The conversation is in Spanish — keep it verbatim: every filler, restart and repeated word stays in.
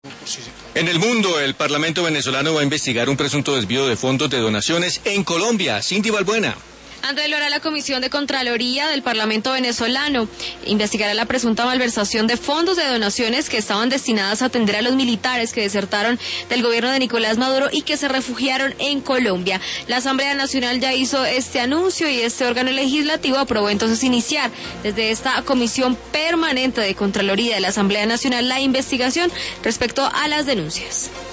En el mundo, el Parlamento venezolano va a investigar un presunto desvío de fondos de donaciones en Colombia. Cindy Balbuena. André Lora, la Comisión de Contraloría del Parlamento venezolano investigará la presunta malversación de fondos de donaciones que estaban destinadas a atender a los militares que desertaron del gobierno de Nicolás Maduro y que se refugiaron en Colombia. La Asamblea Nacional ya hizo este anuncio y este órgano legislativo aprobó entonces iniciar desde esta Comisión Permanente de Contraloría de la Asamblea Nacional la investigación respecto a las denuncias.